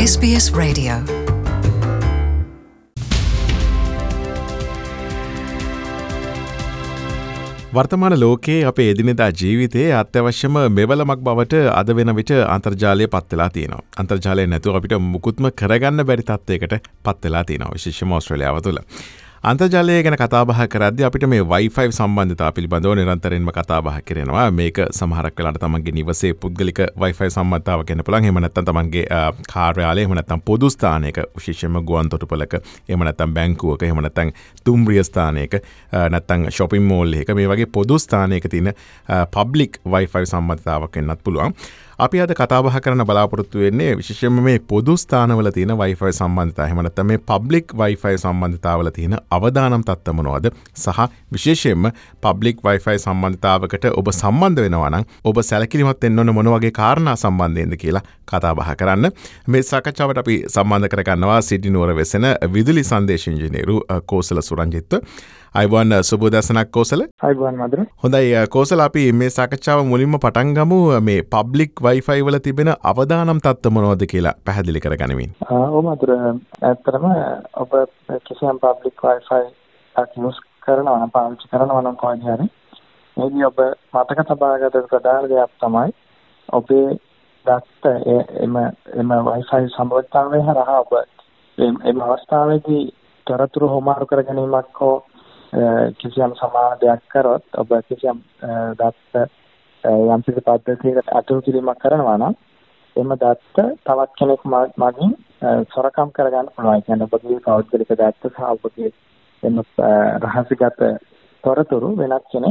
SBS Radio. වර්තමාන ලෝකයේ අපේ එදිනෙදා ජීවිතයේ අත්‍යවශ්‍යම මෙවලමක් බවට අද වෙන විට අන්තර්ජාලය පත් වෙලා තියෙනවා. අන්තර්ජාලය නැතුව අපිට මුකුත්ම කරගන්න බැරි තත්යකට පත් වෙලා තියෙනවා, විශේෂයෙන්ම ඕස්ට්‍රේලියාව තුළ. අන්තර්ජාලය ගැන කතා බහ කරද්දී අපිට මේ Wi-Fi සම්බන්ධතාව පිළිබඳව නිරන්තරයෙන්ම කතා බහ කරනවා. මේක සමහරක් වෙලාවට තමන්ගේ නිවසේ පුද්ගලික Wi-Fi සම්බන්ධතාව කියන්න පුළුවන්. එහෙම නැත්නම් තමන්ගේ කාර්යාලය, එහෙම නැත්නම් පොදු ස්ථානයක, විශේෂයෙන්ම ගුවන් තොටුපළක, එහෙම නැත්නම් බැංකුවක, එහෙම නැත්නම් දුම්රිය ස්ථානයක, නැත්නම් shopping mall එකක, මේ වගේ පොදු ස්ථානයක තියෙන public Wi-Fi සම්බන්ධතාවක් වෙන්නත් පුළුවන්. අපි අද කතා බහ කරන්න බලාපොරොත්තු වෙන්නේ විශේෂයෙන්ම මේ පොදු ස්ථානවල තියෙන Wi-Fi සම්බන්ධතාව, එහෙම නැත්නම් මේ public Wi-Fi සම්බන්ධතාවල තියෙන අවදානම් තත්ත්ව මොනවද, සහ විශේෂයෙන්ම public Wi-Fi සම්බන්ධතාවකට ඔබ සම්බන්ධ වෙනවා නම් ඔබ සැලකිලිමත් වෙන්න ඕන මොන වගේ කාරණා සම්බන්ධයෙන්ද කියලා කතා බහ කරන්න. මේ සාකච්ඡාවට අපි සම්බන්ධ කරගන්නවා සිඩ්නි නුවර වෙසෙන විදුලි සංදේශ ඉංජිනේරු කෝසල සුරංජිත්ව. අයිබෝන් සුබෝදසනක් කෝසල. අයිබෝන් මදුර. හොඳයි කෝසල, අපි මේ සාකච්ඡාව මුලින්ම පටන් ගමු මේ public Wi-Fi වල තිබෙන අවදානම් තත්ත්ව මොනවද කියලා පැහැදිලි කරගනිමින්. ඔව් මදුර, ඇත්තටම ඔබ කිසියම් public Wi-Fi එකක් use කරනවා නම්, පාවිච්චි කරනවා නම් කොහොමද හරි මේදී ඔබ මතක තබාගත යුතු ප්‍රධාන දෙයක් තමයි ඔබේ දත්ත එම Wi-Fi සම්බන්ධතාවය හරහා ඔබ එම අවස්ථාවේදී තොරතුරු හොමාරු කර ගැනීමක් හෝ කිසියම් සමාන දෙයක් කරොත් ඔබ කිසියම් දත්ත යම් කිසි පද්ධතියකට අතුරු කිරීමක් කරනවා නම් එම දත්ත තවත් කෙනෙක් මගින් සොරකම් කරගන්න පුළුවන්. ඒ කියන්නේ ඔබගේ පෞද්ගලික දත්ත සහ ඔබගේ එම රහසිගත තොරතුරු වෙනත් කෙනෙක්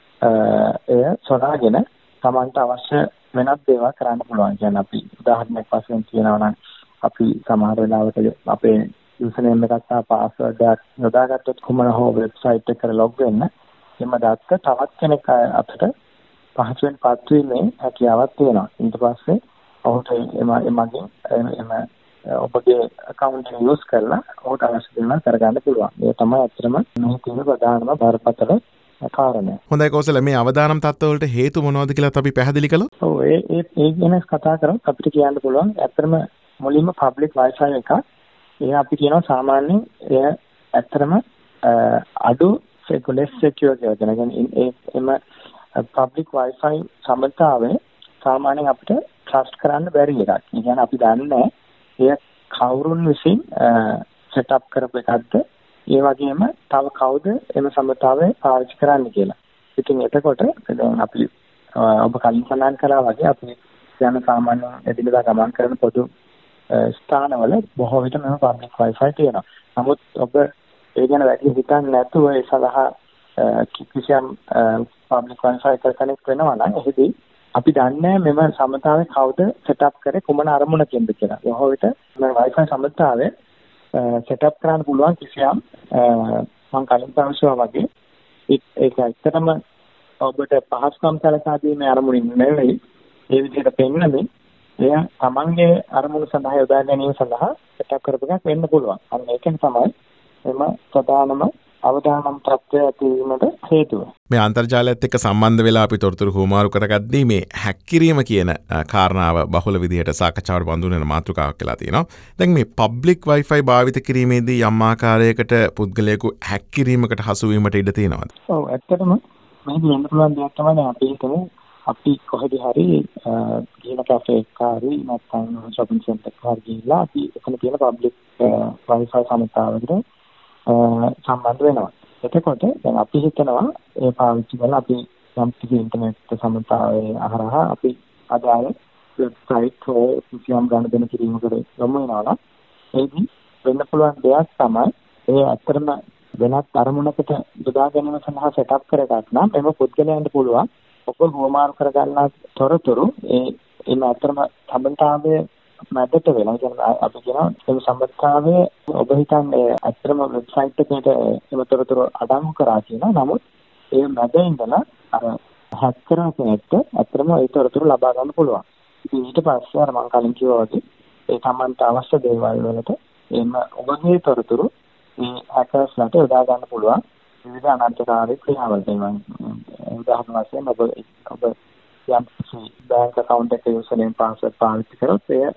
එය සොරාගෙන Tamanට අවශ්‍ය වෙනත් දේවල් කරන්න පුළුවන්. කියන්නේ අපි උදාහරණයක් වශයෙන් කියනවා නම් අපි සමහර වෙලාවට අපේ යූසර්නේම් එකක් සහ පාස්වර්ඩ් එකක් යොදාගත්තොත් කුමන හෝ වෙබ්සයිට් එකකට ලොග් වෙන්න එම දත්ත තවත් කෙනෙක් අතට පහසුවෙන් පත් වීමේ හැකියාවක් තියෙනවා. ඊට පස්සේ ඔහුට එමගින් ඔබගේ account එක use කරලා ඔහුට අවශ්‍ය දේවල් කරගන්න පුළුවන්. ඒ තමයි අත්‍තරම මේ තියෙන ප්‍රධානම බරපතල කාරණය. හොඳයි කෝසල, මේ අවදානම් තත්ත්ව වලට හේතු මොනවද කියලා අපි පැහැදිලි කළොත්? ඔව්, ඒ ගැන කතා කරොත් අපිට කියන්න පුළුවන් අත්‍තරම මුලින්ම public Wi-Fi එකක් ඒ අපි කියනවා සාමාන්‍යයෙන් එය ඇත්තටම අඩු less secure කියලා කියනවා. එම public Wi-Fi සම්බන්ධතාවය සාමාන්‍යයෙන් අපිට trust කරන්න බැරි එකක්. ඒ කියන්නේ අපි දන්නේ එය කවුරුන් විසින් set up කරපු එකක්ද, ඒ වගේම තව කවුද එම සම්බන්ධතාවය පාවිච්චි කරන්න කියලා. ඉතින් එතකොට දැන් අපි ඔබ කලින් සඳහන් කළා වගේ අපි යන සාමාන්‍යයෙන් එදිනෙදා ගමන් කරන පොදු ස්ථානවල බොහෝ විට මෙම public Wi-Fi තියෙනවා. නමුත් ඔබ ඒ ගැන වැඩි හිතන්නේ නැතුව ඒ සඳහා කිසියම් public Wi-Fi එක කනෙක්ට් වෙනවා නම් එහිදී අපි දන්නේ මෙම සම්බන්ධතාවය කවුද set up කරේ, කුමන අරමුණකින්ද කියලා. බොහෝ විට මේ Wi-Fi සම්බන්ධතාවය set up කරන්න පුළුවන් කිසියම් මම කලින් ප්‍රශ්නවා වගේ ඒක ඇත්තටම ඔබට පහසුකම් සැලසා දීමේ අරමුණින් නෙවෙයි, ඒ විදිහට පෙන්වන්නේ එය තමන්ගේ අරමුණු සඳහා යොදා ගැනීම සඳහා set කරපු එකක් වෙන්න පුළුවන්. අන්න ඒකෙන් තමයි එම ප්‍රධානම අවදානම් තත්ත්වය ඇති වීමට හේතුව. මේ අන්තර්ජාලයත් එක්ක සම්බන්ධ වෙලා අපි තොරතුරු හුවමාරු කරගද්දී මේ හැක් කිරීම කියන කාරණාව බහුල විදිහට සාකච්ඡාවට බඳුන් වෙන මාතෘකාවක් කියලා තියෙනවා. දැන් මේ public Wi-Fi භාවිත කිරීමේදී යම් ආකාරයකට පුද්ගලයෙකු හැක් කිරීමකට හසු වීමට ඉඩ තියෙනවද? ඔව්, ඇත්තටම මේක වෙන්න පුළුවන් දෙයක් තමයි. අපි හිතමු අපි කොහෙද හරි ගිහින කැෆේ එකක් හරි නැත්නම් shopping center එකක් හරි ගිහිල්ලා අපි එතන තියෙන public Wi-Fi සම්බන්ධතාවයකට සම්බන්ධ වෙනවා. එතකොට දැන් අපි හිතනවා ඒ පාවිච්චි කරලා අපි යම් කිසි ඉන්ටර්නෙට් සම්බන්ධතාවයේ හරහා අපි අදාළ වෙබ්සයිට් කිසියම් ගන්න දෙන කිරීමකට යොමු වෙනවා නම් ඒකෙන් වෙන්න පුළුවන් දෙයක් තමයි ඒ අත්‍තරම වෙනත් අරමුණකට යොදා ගැනීම සඳහා set up කර එකක් නම් එම පුද්ගලයන්ට පුළුවන් ඔබ හුවමාරු කරගන්නා තොරතුරු එම අත්‍තරම සම්බන්ධතාවයේ මැදට වෙනවා. කියන්නේ අපි කියනවා ඒ සම්බන්ධතාවයේ ඔබ හිතන්නේ අත්‍තරම වෙබ්සයිට් එකකට එම තොරතුරු අඩංගු කරා කියනවා. නමුත් ඒ මැද ඉඳලා අර හැක් කරන කෙනෙක්ට අත්‍තරම ඒ තොරතුරු ලබා ගන්න පුළුවන්. ඉතින් ඊට පස්සේ අර මම කලින් කිව්වා වගේ ඒ තමන්ට අවශ්‍ය දේවල් වලට එම ඔබගේ තොරතුරු මේ හැකර්ස්ලාට යොදා ගන්න පුළුවන්. විවිධ අනන්තකාරී ක්‍රියාවල් තියෙනවා. උදාහරණ වශයෙන් ඔබ යම් බැංක් account එකේ username password පාවිච්චි කරොත්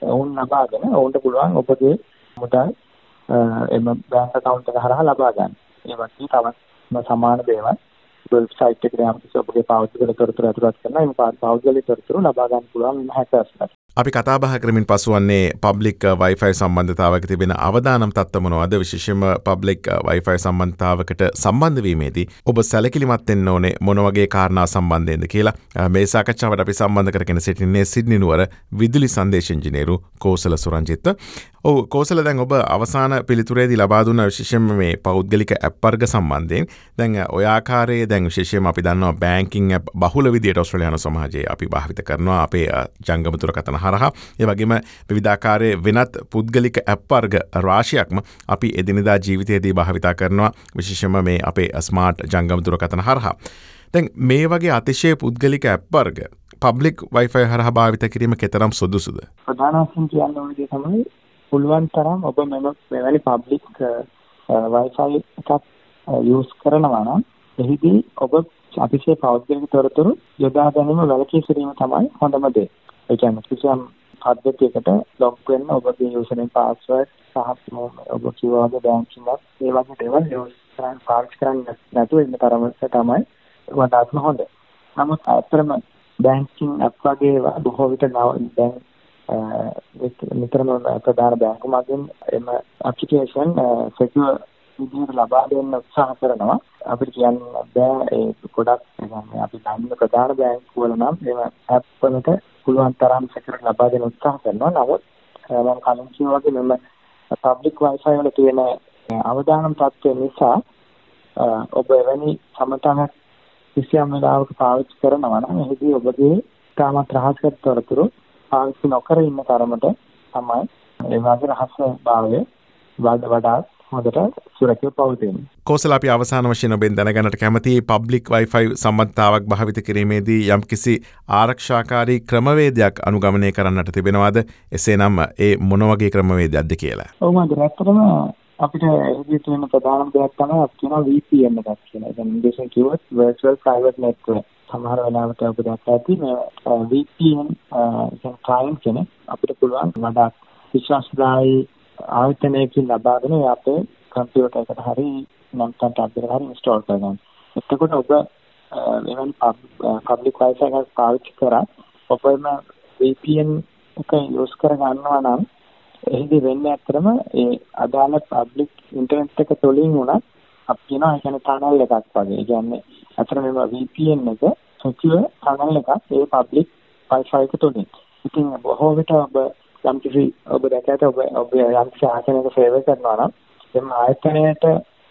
ඔවුන් ලබාගෙන ඔවුන්ට පුළුවන් ඔබගේ මුදල් එම බැංක් account එක හරහා ලබා ගන්න. ඒ වගේ තවත් සමාන දේවල් වෙබ්සයිට් එකේ යම් කිසි ඔබගේ පෞද්ගලික තොරතුරු ඇතුළත් කරනවා. මේ පෞද්ගලික තොරතුරු ලබා ගන්න පුළුවන් මේ හැකර්ස්ලා. අපි කතාබහ කරමින් පසුවන්නේ පබ්ලික් වයිෆයි සම්බන්ධතාවක තිබෙන අවදානම් තත්ත්ව මොනවද? විශේෂයෙන්ම පබ්ලික් වයිෆයි සම්බන්ධතාවකට සම්බන්ධ වීමේදී ඔබ සැලකිලිමත් වෙන්න ඕනේ මොන වගේ කාරණා සම්බන්ධයෙන්ද කියලා. මේ සාකච්ඡාවට අපි සම්බන්ධ කරගෙන සිටින්නේ සිඩ්නි නුවර විදුලි සංදේශ ඉංජිනේරු කෝසල සුරංජිත්. ඔව් කෝසල, දැන් ඔබ අවසාන පිළිතුරේදී ලබා දුන්න විශේෂයෙන්ම මේ පෞද්ගලික ඇප් වර්ග සම්බන්ධයෙන් දැන් ඔය ආකාරයේ දැන් විශේෂයෙන්ම අපි දන්නවා බැංකින් ඇප් බහුල විදියට ඕස්ට්‍රේලියානු සමාජයේ අපි භාවිත කරනවා අපේ ජංගම දුරකථන හරහා. ඒ වගේම විවිධාකාරයේ වෙනත් පුද්ගලික ඇප් වර්ග රාශියක්ම අපි එදිනෙදා ජීවිතයේදී භාවිත කරනවා විශේෂයෙන්ම මේ අපේ ස්මාර්ට් ජංගම දුරකථන හරහා. දැන් මේ වගේ අතිශය පුද්ගලික ඇප් වර්ග පබ්ලික් වයිෆයි හරහා භාවිත කිරීම කෙතරම් සුදුසුද? ප්‍රධාන වශයෙන් කියන්න ඕන දේ තමයි පුළුවන් තරම් ඔබ මෙවැනි පබ්ලික් වයිෆයි එකක් යූස් කරනවා නම් එහිදී ඔබ අතිශය පෞද්ගලික තොරතුරු යොදා ගැනීම වැළකී සිටීම තමයි හොඳම දේ. ඒ කියන්නේ කිසියම් පද්ධතියකට ලොග් වෙන්න ඔබගේ යූසර් නේම් පාස්වර්ඩ් සහ ඔබ කියවා වගේ බැංකින් එකක් ඒ වගේ දේවල් යූස් කරන්න පාවිච්චි කරන්න නැතුව ඉන්න තරමට තමයි වඩාත්ම හොඳ. නමුත් අතරම බැංකින් ඇප් වගේ බොහෝ විට දැන් නිතරම ප්‍රධාන බැංකු මගින් එම ඇප්ලිකේෂන් secure විදිහට ලබා දෙන්න උත්සාහ කරනවා. අපිට කියන්න බෑ ඒ ගොඩක් අපි දන්න ප්‍රධාන බැංකු වල නම් එම ඇප් වලට පුළුවන් තරම් secure ලබා දෙන්න උත්සාහ කරනවා. නමුත් මම කලින් කිව්වා වගේ මෙම public wifi වල තියෙන අවදානම් තත්ත්වය නිසා ඔබ එවැනි සමතක් කිසියම් වෙලාවක පාවිච්චි කරනවා නම් එහිදී ඔබගේ තාමත් රහස්ගත තොරතුරු පාවිච්චි නොකර ඉන්න තරමට තමයි ඒ වගේ රහස් භාවය වඩා හොඳට සුරක්ෂිතව පවතින්නේ. කෝසල, අපි අවසාන වශයෙන් ඔබෙන් දැනගන්නට කැමති පබ්ලික් වයිෆයි සම්බන්ධතාවක් භාවිත කිරීමේදී යම්කිසි ආරක්ෂාකාරී ක්‍රමවේදයක් අනුගමනය කරන්නට තිබෙනවද? එසේනම් ඒ මොන වගේ ක්‍රමවේදයක්ද කියලා? ඔව් මම ඇත්තටම අපිට එහිදී තියෙන ප්‍රධානම දෙයක් තමයි අපි කියනවා VPN එකක් කියලා. ඒ කියන්නේ ඉංග්‍රීසියෙන් කිව්වොත් virtual private network. සමහර වෙලාවට ඔබ දැක්කා ඇති මේ VPN client කෙනෙක් අපිට පුළුවන් වඩා විශ්වාසදායී ආයතනයකින් ලබාගෙන අපේ කම්පියුටර් එකට හරි නැත්නම් ටැබ් එකට හරි ඉන්ස්ටෝල් කරගන්න. එතකොට ඔබ එවැනි පබ්ලික් වයිෆයි එකක් පාවිච්චි කරා ඔබම VPN එක යූස් කර ගන්නවා නම් එහිදී වෙන්නේ ඇත්තටම ඒ අදාළ පබ්ලික් ඉන්ටර්නෙට් එක තුලින් උනත් අපි කියනවා ඒ කියන්නේ ටනල් එකක් වගේ. ඒ කියන්නේ අතන මේ VPN එක secure ටනල් එකක් ඒ පබ්ලික් Wi-Fi එක තුලින්. ඉතින් බොහෝ විට ඔබ දැකලා ඔබ යම්කිසි ආයතනයක සේවය කරනවා නම් එම ආයතනයට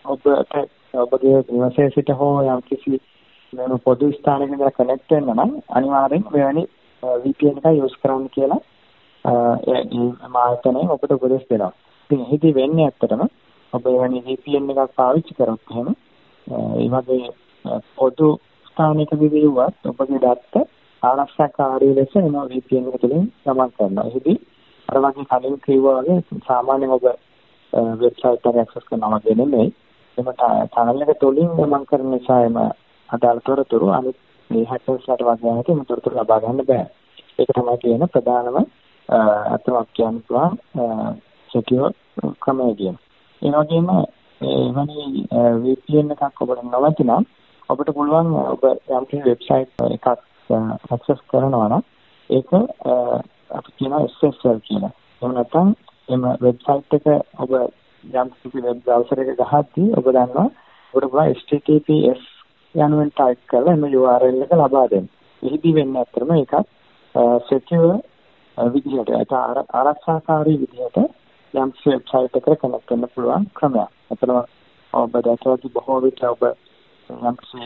ඔබගේ නිවසේ සිට හෝ යම්කිසි මේ පොදු ස්ථානයක ඉඳලා කනෙක්ට් වෙන්න නම් අනිවාර්යෙන් මෙවැනි VPN එක යූස් කරන්න කියලා ඒ ආයතනයෙන් ඔබට උපදෙස් දෙනවා. ඉතින් එහිදී වෙන්නේ ඇත්තටම ඔබ එවැනි VPN එකක් පාවිච්චි කරොත් එහෙම ඒ වගේ පොදු ස්ථානයකදී වුවත් ඔබගේ data ආරක්ෂාකාරී ලෙස එන VPN එක තුළින් ගමන් කරනවා. එහිදී අර වගේ කලින් කිව්වා වගේ සාමාන්‍යයෙන් ඔබ වෙබ්සයිට් එක ඇක්සස් කරනවා වගේ නෙමෙයි. එම channel එක තුළින් ගමන් කරන නිසා එම අදාළ තොරතුරු අනිත් මේ හැකර්ස්ලාට වගේ නැති මේ තොරතුරු ලබා ගන්න බෑ. ඒක තමයි කියන ප්‍රධානම අතවක් කියන්න පුළුවන් secure ක්‍රමය කියන. ඒ වගේම එවැනි VPN එකක් ඔබට නොවැතිනම් ඔබට පුළුවන් ඔබ යම්කිසි වෙබ්සයිට් එකක් ඇක්සස් කරනවා නම් ඒක අපි කියනවා SSL කියලා. එහෙම නැත්නම් එම වෙබ්සයිට් එක ඔබ යම්කිසි වෙබ් බ්‍රවුසර් එක ගහද්දී ඔබ දන්නවා ඔබට පුළුවන් HTTPS යනුවෙන් ටයිප් කරලා එම URL එක ලබා දෙන්න. එහිදී වෙන්නේ අතරම ඒකත් secure විදිහට ඒක ආරක්ෂාකාරී විදිහට යම්කිසි වෙබ්සයිට් එකකට කනෙක්ට් වෙන්න පුළුවන් ක්‍රමයක්. අතන ඔබ දැකලා බොහෝ විට ඔබ යම්කිසි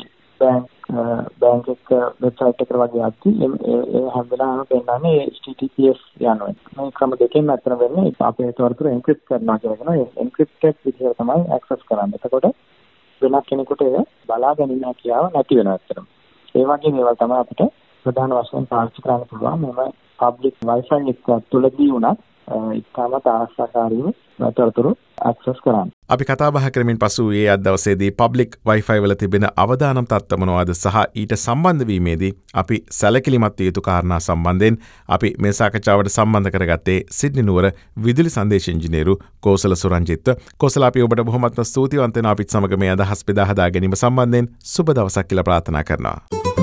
බැංක් එක වෙබ්සයිට් එකට වගේ යද්දී ඒ හැම වෙලාවෙම පෙන්නන්නේ HTTPS යනුවෙන්. මේ ක්‍රම දෙකෙන් අතර වෙන්නේ අපේ තොරතුරු එන්ක්‍රිප්ට් කරනවා කියලා කියනවා. ඒ එන්ක්‍රිප්ටඩ් විදිහට තමයි ඇක්සස් කරන්නේ. එතකොට වෙනත් කෙනෙකුට ඒක බලා ගැනීම හැකියාව නැති වෙනවා අතරම. ඒ වගේ දේවල් තමයි අපිට ප්‍රධාන වශයෙන් පාවිච්චි කරන්න පුළුවන්. මොන පබ්ලික් Wi-Fi එක තුලදී උනත් ඉතාමත් ආසාකාරීව තොරතුරු ඇක්සස් කරන්න. අපි කතාබහ කරමින් පසු ඒ අද දවසේදී පබ්ලික් වයිෆයි වල තිබෙන අවදානම් තත්ත්ව මොනවාද සහ ඊට සම්බන්ධ වීමේදී අපි සැලකිලිමත් විය යුතු කාරණා සම්බන්ධයෙන් අපි මේ සාකච්ඡාවට සම්බන්ධ කරගත්තේ සිඩ්නි නුවර විදුලි සංදේශ ඉංජිනේරු කෝසල සුරංජිත්. කෝසල, අපි ඔබට බොහොමත්ම ස්තුතිවන්ත වෙනවා අපිත් සමග මේ අදහස් බෙදා හදා ගැනීම සම්බන්ධයෙන්. සුබ දවසක් කියලා ප්‍රාර්ථනා කරනවා.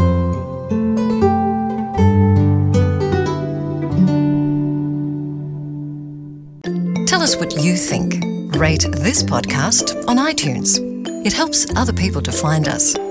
Tell us what you think. Rate this podcast on iTunes. It helps other people to find us.